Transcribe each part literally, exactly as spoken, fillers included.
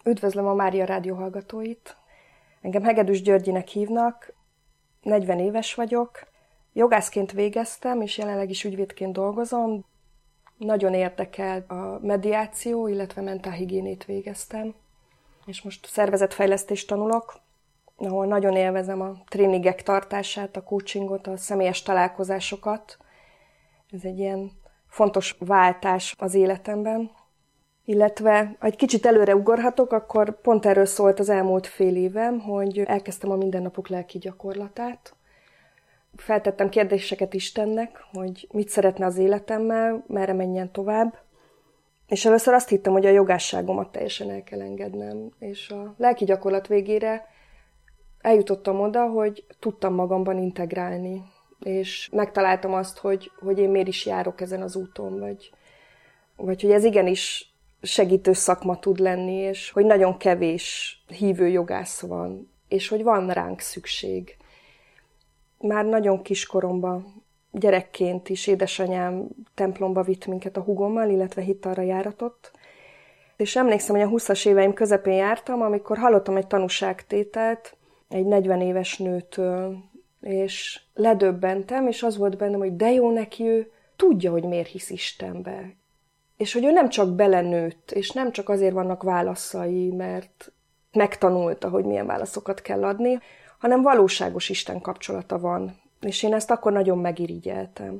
Üdvözlöm a Mária Rádió hallgatóit. Engem Hegedűs Györgyinek hívnak, negyven éves vagyok. Jogászként végeztem, és jelenleg is ügyvédként dolgozom. Nagyon érdekel a mediáció, illetve mentálhigiénét végeztem. És most szervezetfejlesztést tanulok, ahol nagyon élvezem a tréningek tartását, a coachingot, a személyes találkozásokat. Ez egy ilyen fontos váltás az életemben. Illetve, ha egy kicsit előre ugorhatok, akkor pont erről szólt az elmúlt fél évem, hogy elkezdtem a mindennapok lelki gyakorlatát. Feltettem kérdéseket Istennek, hogy mit szeretne az életemmel, merre menjen tovább. És először azt hittem, hogy a jogásságomat teljesen el kell engednem. És a lelki gyakorlat végére eljutottam oda, hogy tudtam magamban integrálni. És megtaláltam azt, hogy, hogy én miért is járok ezen az úton, vagy, vagy hogy ez igenis segítő szakma tud lenni, és hogy nagyon kevés hívő jogász van, és hogy van ránk szükség. Már nagyon kiskoromban, gyerekként is édesanyám templomba vitt minket a húgommal, illetve hitt arra járatot. És emlékszem, hogy a húszas éveim közepén jártam, amikor hallottam egy tanúságtételt egy negyven éves nőtől, és ledöbbentem, és az volt bennem, hogy de jó neki, ő tudja, hogy miért hisz Istenbe. És hogy ő nem csak belenőtt, és nem csak azért vannak válaszai, mert megtanulta, hogy milyen válaszokat kell adni, hanem valóságos Isten kapcsolata van. És én ezt akkor nagyon megirigyeltem.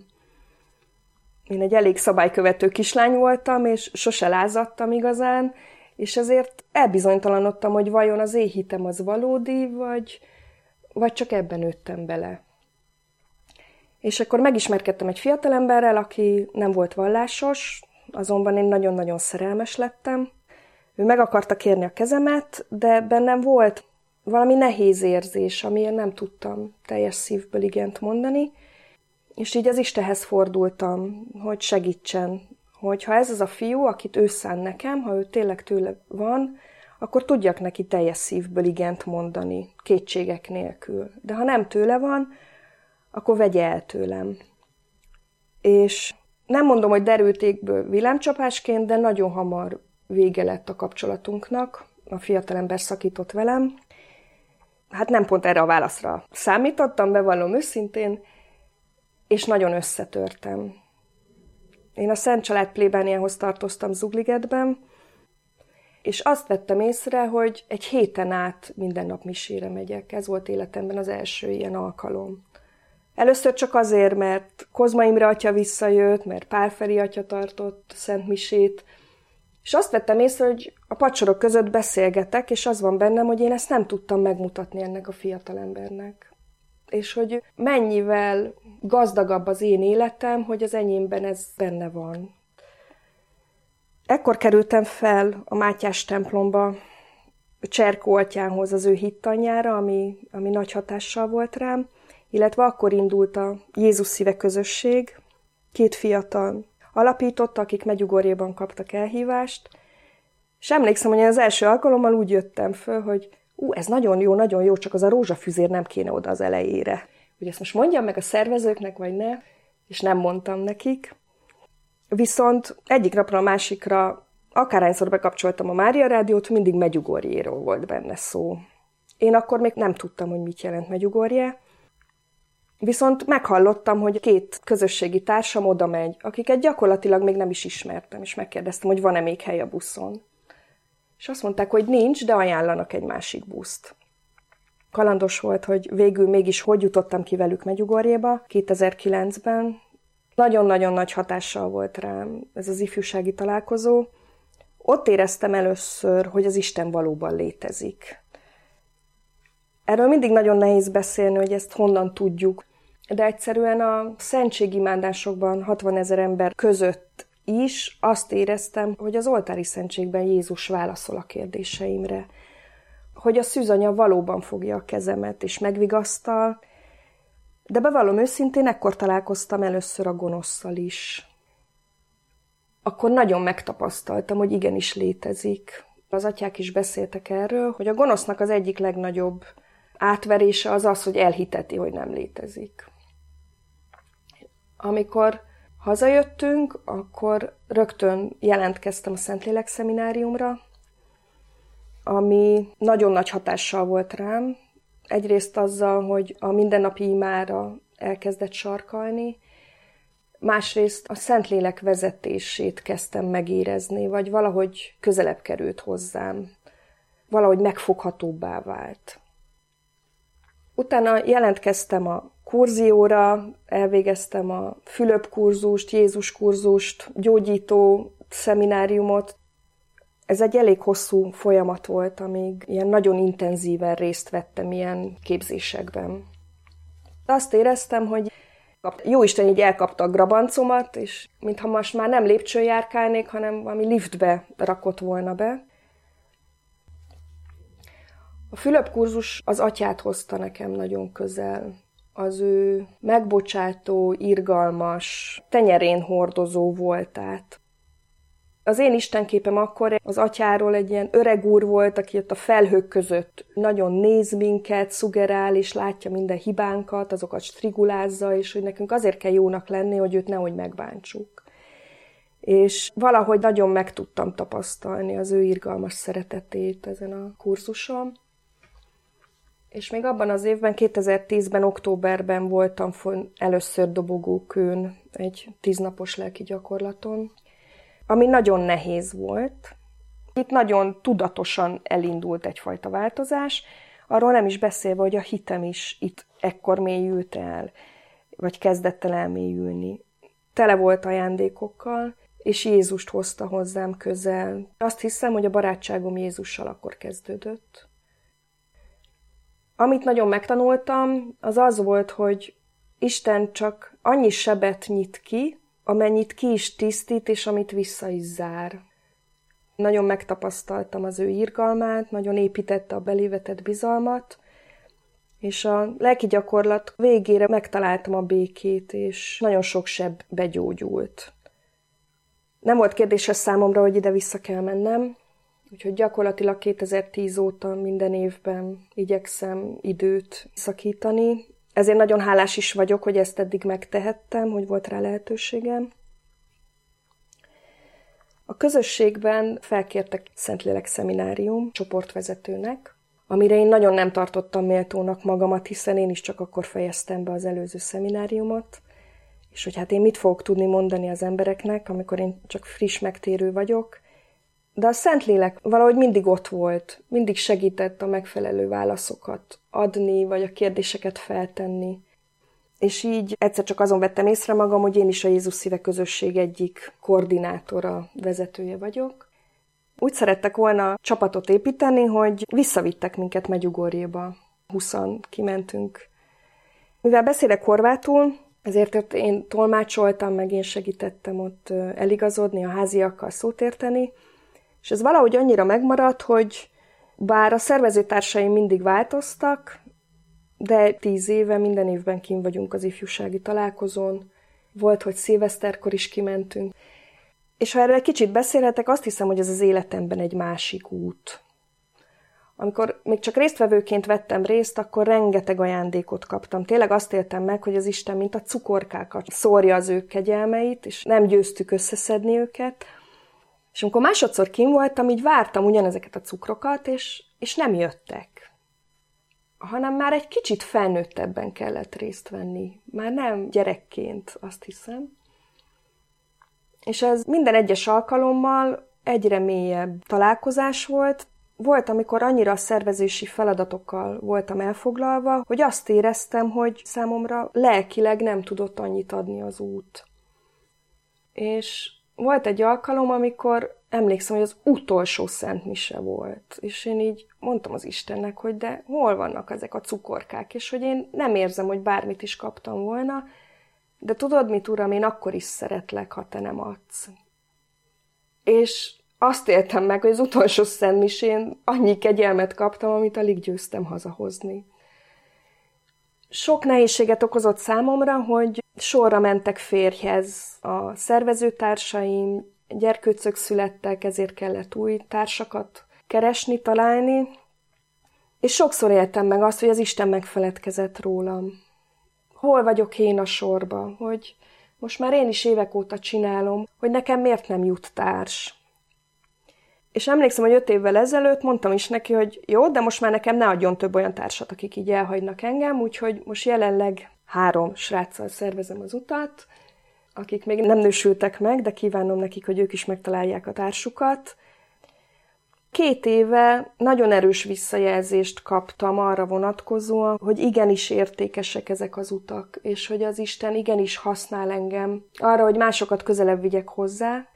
Én egy elég szabálykövető kislány voltam, és sose lázadtam igazán, és ezért elbizonytalanodtam, hogy vajon az én hitem az valódi, vagy, vagy csak ebben nőttem bele. És akkor megismerkedtem egy fiatalemberrel, aki nem volt vallásos, azonban én nagyon-nagyon szerelmes lettem. Ő meg akarta kérni a kezemet, de bennem volt valami nehéz érzés, amiért nem tudtam teljes szívből igent mondani, és így az Istenhez fordultam, hogy segítsen, hogy ha ez az a fiú, akit ő szán nekem, ha ő tényleg tőle van, akkor tudjak neki teljes szívből igent mondani, kétségek nélkül. De ha nem tőle van, akkor vegye el tőlem. És nem mondom, hogy derültékből villámcsapásként, de nagyon hamar vége lett a kapcsolatunknak. A fiatalember szakított velem. Hát nem pont erre a válaszra számítottam, bevallom őszintén, és nagyon összetörtem. Én a Szent Család plébániához tartoztam Zugligetben, és azt vettem észre, hogy egy héten át minden nap misére megyek. Ez volt életemben az első ilyen alkalom. Először csak azért, mert Kozma Imre atya visszajött, mert Pál Feri atya tartott szent misét, és azt vettem észre, hogy a padsorok között beszélgetek, és az van bennem, hogy én ezt nem tudtam megmutatni ennek a fiatalembernek. És hogy mennyivel gazdagabb az én életem, hogy az enyémben ez benne van. Ekkor kerültem fel a Mátyás templomba, Cserkó atyához, az ő hittanyjára, ami, ami nagy hatással volt rám, illetve akkor indult a Jézus szíve közösség, két fiatal alapította, akik Medjugorjéban kaptak elhívást, és emlékszem, hogy az első alkalommal úgy jöttem föl, hogy ú, ez nagyon jó, nagyon jó, csak az a rózsafüzér nem kéne oda az elejére. Hogy ezt most mondjam meg a szervezőknek, vagy ne, és nem mondtam nekik. Viszont egyik napra a másikra, akárhányszor bekapcsoltam a Mária Rádiót, mindig Medjugorjéról volt benne szó. Én akkor még nem tudtam, hogy mit jelent Medjugorje, viszont meghallottam, hogy két közösségi társam oda megy, akiket gyakorlatilag még nem is ismertem, és megkérdeztem, hogy van-e még hely a buszon. És azt mondták, hogy nincs, de ajánlanak egy másik buszt. Kalandos volt, hogy végül mégis hogy jutottam ki velük Medjugorjéba kétezer-kilencben. Nagyon-nagyon nagy hatással volt rám ez az ifjúsági találkozó. Ott éreztem először, hogy az Isten valóban létezik. Erről mindig nagyon nehéz beszélni, hogy ezt honnan tudjuk, de egyszerűen a szentségimándásokban hatvanezer ember között is azt éreztem, hogy az oltári szentségben Jézus válaszol a kérdéseimre. Hogy a szűzanya valóban fogja a kezemet és megvigasztal, de bevallom őszintén, ekkor találkoztam először a gonoszszal is. Akkor nagyon megtapasztaltam, hogy igenis létezik. Az atyák is beszéltek erről, hogy a gonosznak az egyik legnagyobb átverése az az, hogy elhiteti, hogy nem létezik. Amikor hazajöttünk, akkor rögtön jelentkeztem a Szentlélek szemináriumra, ami nagyon nagy hatással volt rám. Egyrészt azzal, hogy a mindennapi imára elkezdett sarkalni, másrészt a Szentlélek vezetését kezdtem megérezni, vagy valahogy közelebb került hozzám, valahogy megfoghatóbbá vált. Utána jelentkeztem a kurzióra, elvégeztem a Fülöp kurzust, Jézus kurzust, gyógyító szemináriumot. Ez egy elég hosszú folyamat volt, amíg ilyen nagyon intenzíven részt vettem ilyen képzésekben. Azt éreztem, hogy Jóisten így elkapta a grabancomat, és mintha most már nem lépcsőn járkálnék, hanem valami liftbe rakott volna be. A Fülöp kurzus az atyát hozta nekem nagyon közel. Az ő megbocsátó, irgalmas, tenyerén hordozó voltát. Az én istenképem akkor az atyáról egy ilyen öreg úr volt, aki ott a felhők között nagyon néz minket, szugerál, és látja minden hibánkat, azokat strigulázza, és hogy nekünk azért kell jónak lenni, hogy őt nehogy megbántsuk. És valahogy nagyon meg tudtam tapasztalni az ő irgalmas szeretetét ezen a kurzuson. És még abban az évben, kétezer-tízben, októberben voltam először dobogókőn egy tíznapos lelki gyakorlaton, ami nagyon nehéz volt. Itt nagyon tudatosan elindult egyfajta változás, arról nem is beszélve, hogy a hitem is itt ekkor mélyült el, vagy kezdett el elmélyülni. Tele volt ajándékokkal, és Jézust hozta hozzám közel. Azt hiszem, hogy a barátságom Jézussal akkor kezdődött. Amit nagyon megtanultam, az az volt, hogy Isten csak annyi sebet nyit ki, amennyit ki is tisztít, és amit vissza is zár. Nagyon megtapasztaltam az ő irgalmát, nagyon építette a belévetett bizalmat, és a lelki gyakorlat végére megtaláltam a békét, és nagyon sok seb begyógyult. Nem volt kérdéses számomra, hogy ide vissza kell mennem, úgyhogy gyakorlatilag kétezer-tíz óta minden évben igyekszem időt szakítani. Ezért nagyon hálás is vagyok, hogy ezt eddig megtehettem, hogy volt rá lehetőségem. A közösségben felkértek Szentlélek szeminárium csoportvezetőnek, amire én nagyon nem tartottam méltónak magamat, hiszen én is csak akkor fejeztem be az előző szemináriumot, és hogy hát én mit fogok tudni mondani az embereknek, amikor én csak friss megtérő vagyok. De a Szentlélek valahogy mindig ott volt, mindig segített a megfelelő válaszokat adni, vagy a kérdéseket feltenni. És így egyszer csak azon vettem észre magam, hogy én is a Jézus Szíve közösség egyik koordinátora, vezetője vagyok. Úgy szerettek volna csapatot építeni, hogy visszavittek minket Medjugorjéba. Huszan kimentünk. Mivel beszélek horvátul, ezért ott én tolmácsoltam, meg én segítettem ott eligazodni, a háziakkal szót érteni, és ez valahogy annyira megmaradt, hogy bár a szervezőtársaim mindig változtak, de tíz éve minden évben kint vagyunk az ifjúsági találkozón. Volt, hogy szilveszterkor is kimentünk. És ha erről egy kicsit beszélhetek, azt hiszem, hogy ez az életemben egy másik út. Amikor még csak résztvevőként vettem részt, akkor rengeteg ajándékot kaptam. Tényleg azt éltem meg, hogy az Isten mint a cukorkákat szórja az ő kegyelmeit, és nem győztük összeszedni őket. És amikor másodszor kint voltam, így vártam ugyanezeket a cukrokat, és, és nem jöttek. Hanem már egy kicsit felnőttebben kellett részt venni. Már nem gyerekként, azt hiszem. És ez minden egyes alkalommal egyre mélyebb találkozás volt. Volt, amikor annyira a szervezési feladatokkal voltam elfoglalva, hogy azt éreztem, hogy számomra lelkileg nem tudott annyit adni az út. És volt egy alkalom, amikor emlékszem, hogy az utolsó szentmise volt, és én így mondtam az Istennek, hogy de hol vannak ezek a cukorkák, és hogy én nem érzem, hogy bármit is kaptam volna, de tudod mit, Uram, én akkor is szeretlek, ha te nem adsz. És azt éltem meg, hogy az utolsó szentmisén annyi kegyelmet kaptam, amit alig győztem hazahozni. Sok nehézséget okozott számomra, hogy sorra mentek férjhez a szervezőtársaim, gyerkőcök születtek, ezért kellett új társakat keresni, találni, és sokszor éltem meg azt, hogy az Isten megfeledkezett rólam. Hol vagyok én a sorba, hogy most már én is évek óta csinálom, hogy nekem miért nem jut társ. És emlékszem, hogy öt évvel ezelőtt mondtam is neki, hogy jó, de most már nekem ne adjon több olyan társat, akik így elhagynak engem, úgyhogy most jelenleg három sráccal szervezem az utat, akik még nem nősültek meg, de kívánom nekik, hogy ők is megtalálják a társukat. Két éve nagyon erős visszajelzést kaptam arra vonatkozóan, hogy igenis értékesek ezek az utak, és hogy az Isten igenis használ engem arra, hogy másokat közelebb vigyek hozzá,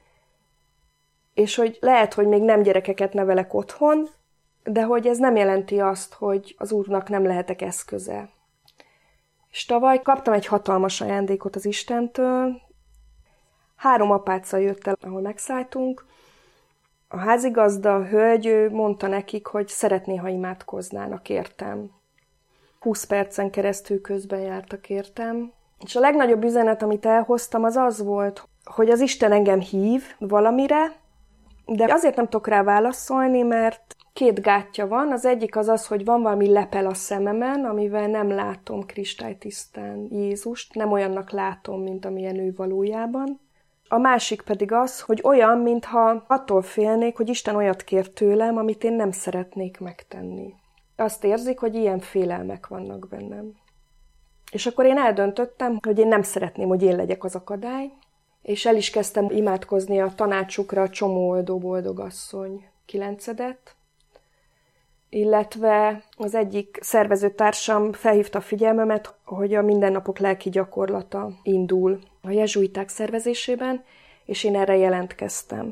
és hogy lehet, hogy még nem gyerekeket nevelek otthon, de hogy ez nem jelenti azt, hogy az Úrnak nem lehetek eszköze. És tavaly kaptam egy hatalmas ajándékot az Istentől. Három apáccal jött el, ahol megszálltunk. A házigazda, a hölgy mondta nekik, hogy szeretné, ha imádkoznának értem. Húsz percen keresztül közben jártak értem. És a legnagyobb üzenet, amit elhoztam, az az volt, hogy az Isten engem hív valamire, de azért nem tudok rá válaszolni, mert két gátja van. Az egyik az az, hogy van valami lepel a szememen, amivel nem látom kristálytisztán Jézust, nem olyannak látom, mint amilyen ő valójában. A másik pedig az, hogy olyan, mintha attól félnék, hogy Isten olyat kér tőlem, amit én nem szeretnék megtenni. Azt érzik, hogy ilyen félelmek vannak bennem. És akkor én eldöntöttem, hogy én nem szeretném, hogy én legyek az akadály, és el is kezdtem imádkozni a tanácsukra a Csomóoldó boldogasszony kilencedet, illetve az egyik szervezőtársam felhívta a figyelmemet, hogy a mindennapok lelki gyakorlata indul a jezsuiták szervezésében, és én erre jelentkeztem.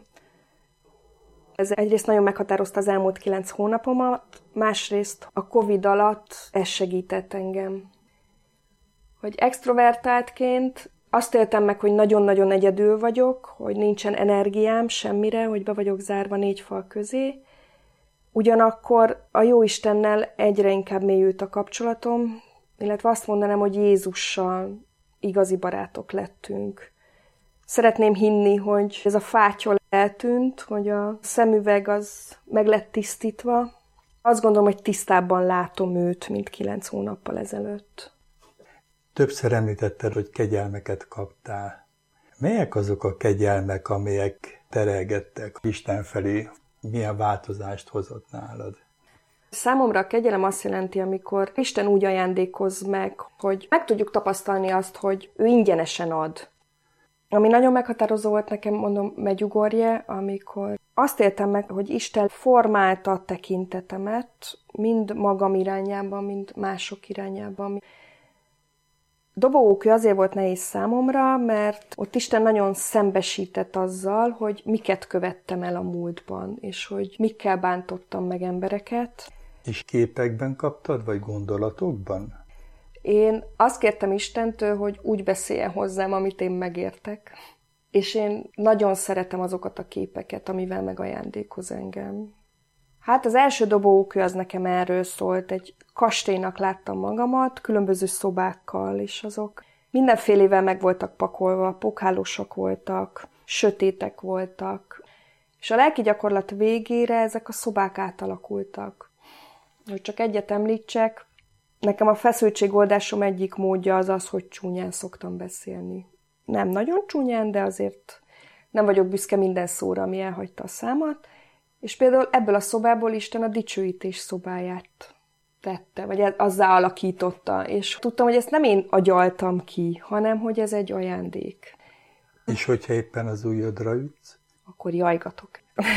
Ez egyrészt nagyon meghatározta az elmúlt kilenc hónapomat, másrészt a Covid alatt ez segített engem. Hogy extrovertáltként azt éltem meg, hogy nagyon-nagyon egyedül vagyok, hogy nincsen energiám semmire, hogy be vagyok zárva négy fal közé. Ugyanakkor a Jóistennel egyre inkább mélyült a kapcsolatom, illetve azt mondanám, hogy Jézussal igazi barátok lettünk. Szeretném hinni, hogy ez a fátyol eltűnt, hogy a szemüveg az meg lett tisztítva. Azt gondolom, hogy tisztábban látom őt, mint kilenc hónappal ezelőtt. Többször említetted, hogy kegyelmeket kaptál. Melyek azok a kegyelmek, amelyek terelgettek Isten felé? Milyen változást hozott nálad? Számomra a kegyelem azt jelenti, amikor Isten úgy ajándékoz meg, hogy meg tudjuk tapasztalni azt, hogy ő ingyenesen ad. Ami nagyon meghatározó volt nekem, mondom, Medjugorje, amikor azt éltem meg, hogy Isten formálta a tekintetemet, mind magam irányában, mind mások irányában. Dobogókő azért volt nehéz számomra, mert ott Isten nagyon szembesített azzal, hogy miket követtem el a múltban, és hogy mikkel bántottam meg embereket. És képekben kaptad, vagy gondolatokban? Én azt kértem Istentől, hogy úgy beszéljen hozzám, amit én megértek. És én nagyon szeretem azokat a képeket, amivel megajándékoz engem. Hát az első dobogókő az nekem erről szólt. Egy kastélynak láttam magamat, különböző szobákkal, és azok mindenfélével meg voltak pakolva, pókhálósak voltak, sötétek voltak. És a lelki gyakorlat végére ezek a szobák átalakultak. Hogy csak egyet említsek, nekem a feszültségoldásom egyik módja az az, hogy csúnyán szoktam beszélni. Nem nagyon csúnyán, de azért nem vagyok büszke minden szóra, ami elhagyta a számat. És például ebből a szobából Isten a dicsőítés szobáját tette, vagy azzá alakította. És tudtam, hogy ezt nem én agyaltam ki, hanem hogy ez egy ajándék. És hogyha éppen az ujjadra ütsz? Akkor jajgatok.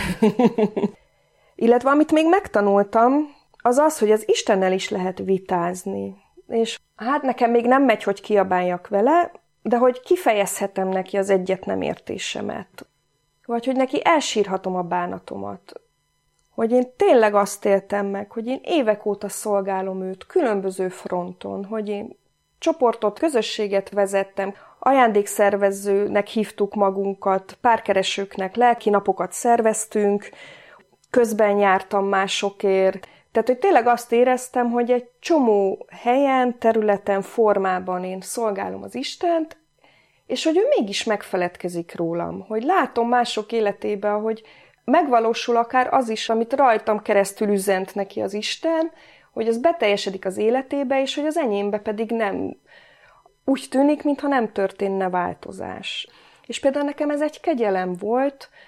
Illetve amit még megtanultam, az az, hogy az Istennel is lehet vitázni. És hát nekem még nem megy, hogy kiabáljak vele, de hogy kifejezhetem neki az egyet nem értésemet. Vagy hogy neki elsírhatom a bánatomat. Hogy én tényleg azt éltem meg, hogy én évek óta szolgálom őt különböző fronton, hogy én csoportot, közösséget vezettem, ajándékszervezőnek hívtuk magunkat, párkeresőknek lelki napokat szerveztünk, közben jártam másokért. Tehát, hogy tényleg azt éreztem, hogy egy csomó helyen, területen, formában én szolgálom az Istent, és hogy ő mégis megfeledkezik rólam, hogy látom mások életében, hogy megvalósul akár az is, amit rajtam keresztül üzent neki az Isten, hogy az beteljesedik az életébe, és hogy az enyémbe pedig nem. Úgy tűnik, mintha nem történne változás. És például nekem ez egy kegyelem volt,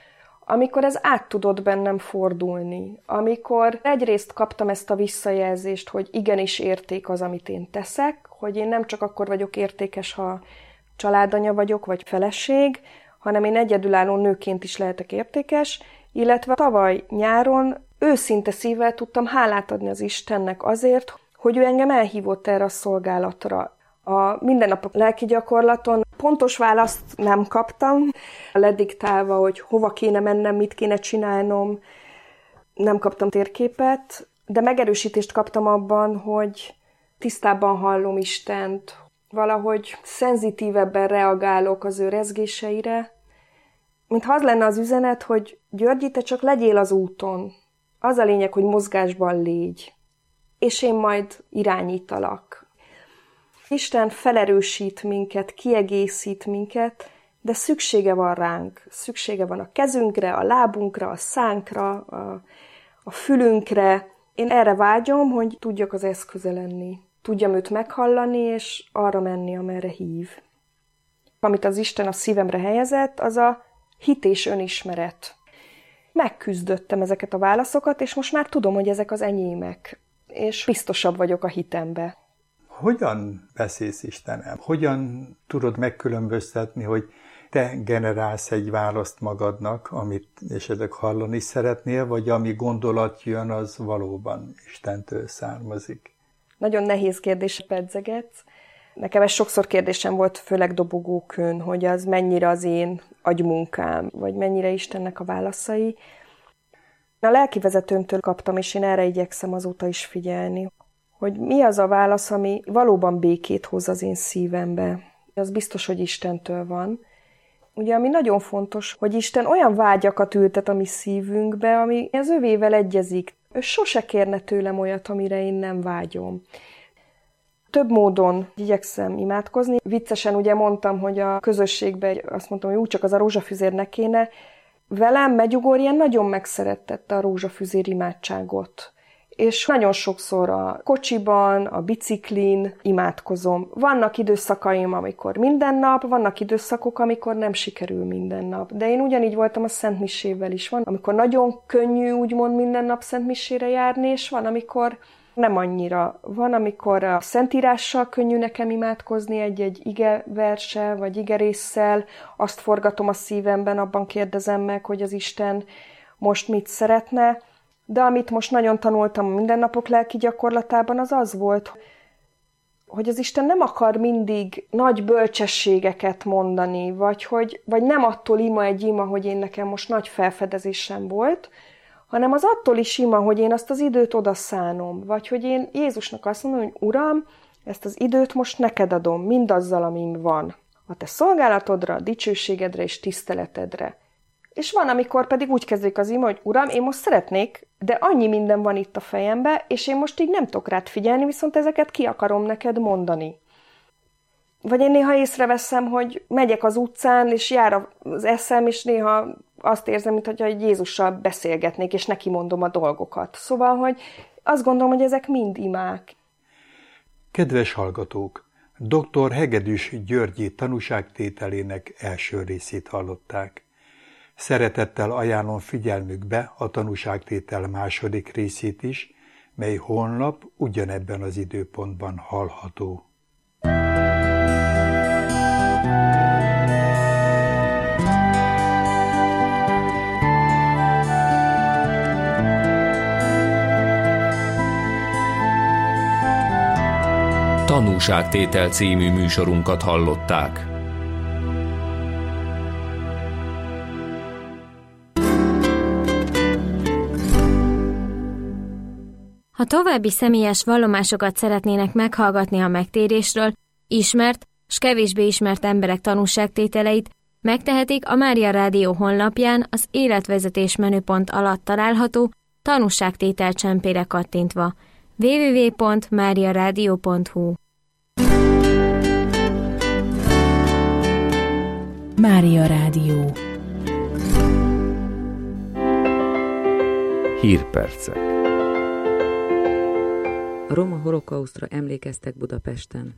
amikor ez át tudott bennem fordulni, amikor egyrészt kaptam ezt a visszajelzést, hogy igenis érték az, amit én teszek, hogy én nem csak akkor vagyok értékes, ha családanya vagyok, vagy feleség, hanem én egyedülálló nőként is lehetek értékes, illetve tavaly nyáron őszinte szívvel tudtam hálát adni az Istennek azért, hogy ő engem elhívott erre a szolgálatra. A mindennapok lelki gyakorlaton pontos választ nem kaptam, lediktálva, hogy hova kéne mennem, mit kéne csinálnom, nem kaptam térképet, de megerősítést kaptam abban, hogy tisztábban hallom Istent, valahogy szenzitívebben reagálok az ő rezgéseire, mintha az lenne az üzenet, hogy Györgyi, te csak legyél az úton. Az a lényeg, hogy mozgásban légy, és én majd irányítalak. Isten felerősít minket, kiegészít minket, de szüksége van ránk. Szüksége van a kezünkre, a lábunkra, a szánkra, a, a fülünkre. Én erre vágyom, hogy tudjak az eszköze lenni. Tudjam őt meghallani, és arra menni, amerre hív. Amit az Isten a szívemre helyezett, az a hit és önismeret. Megküzdöttem ezeket a válaszokat, és most már tudom, hogy ezek az enyémek. És biztosabb vagyok a hitembe. Hogyan beszélsz Istennel? Hogyan tudod megkülönböztetni, hogy te generálsz egy választ magadnak, amit esetleg hallani szeretnél, vagy ami gondolat jön, az valóban Istentől származik? Nagyon nehéz kérdés pedzegetsz. Nekem ez sokszor kérdésem volt, főleg dobogókön, hogy az mennyire az én agymunkám, vagy mennyire Istennek a válaszai. A lelkivezetőmtől kaptam, és én erre igyekszem azóta is figyelni, hogy mi az a válasz, ami valóban békét hoz az én szívembe. Az biztos, hogy Istentől van. Ugye, ami nagyon fontos, hogy Isten olyan vágyakat ültet a mi szívünkbe, ami az övével egyezik. Ő sose kérne tőlem olyat, amire én nem vágyom. Több módon igyekszem imádkozni. Viccesen ugye mondtam, hogy a közösségben azt mondtam, hogy úgy csak az a rózsafüzérnek kéne. Velem Megyugor ilyen nagyon megszerettette a rózsafüzér imádságot. És nagyon sokszor a kocsiban, a biciklin imádkozom. Vannak időszakaim, amikor minden nap, vannak időszakok, amikor nem sikerül minden nap. De én ugyanígy voltam a szentmisével is. Van, amikor nagyon könnyű úgymond minden nap szentmisére járni, és van, amikor nem annyira. Van, amikor a Szentírással könnyű nekem imádkozni egy-egy igeverssel, vagy igerésszel, azt forgatom a szívemben, abban kérdezem meg, hogy az Isten most mit szeretne. De amit most nagyon tanultam a mindennapok lelki gyakorlatában, az az volt, hogy az Isten nem akar mindig nagy bölcsességeket mondani, vagy, hogy, vagy nem attól ima egy ima, hogy én nekem most nagy felfedezésem volt, hanem az attól is ima, hogy én azt az időt odaszánom, vagy hogy én Jézusnak azt mondom, hogy Uram, ezt az időt most neked adom, mindazzal, amin van. A te szolgálatodra, a dicsőségedre és tiszteletedre. És van, amikor pedig úgy kezdődik az ima, hogy Uram, én most szeretnék, de annyi minden van itt a fejembe, és én most így nem tudok rád figyelni, viszont ezeket ki akarom neked mondani. Vagy én néha észreveszem, hogy megyek az utcán, és jár az eszem, és néha azt érzem, mintha egy Jézussal beszélgetnék, és neki mondom a dolgokat. Szóval, hogy azt gondolom, hogy ezek mind imák. Kedves hallgatók! doktor Hegedűs Györgyi tanúságtételének első részét hallották. Szeretettel ajánlom figyelmükbe a tanúságtétel második részét is, mely holnap ugyanebben az időpontban hallható. Tanúságtétel című műsorunkat hallották. Ha további személyes vallomásokat szeretnének meghallgatni a megtérésről, ismert s kevésbé ismert emberek tanúságtételeit, megtehetik a Mária Rádió honlapján az életvezetés menüpont alatt található tanúságtétel csempére kattintva. double-u double-u double-u pont mária rádió pont hu Mária Rádió. Hírpercek. A roma holokausztra emlékeztek Budapesten.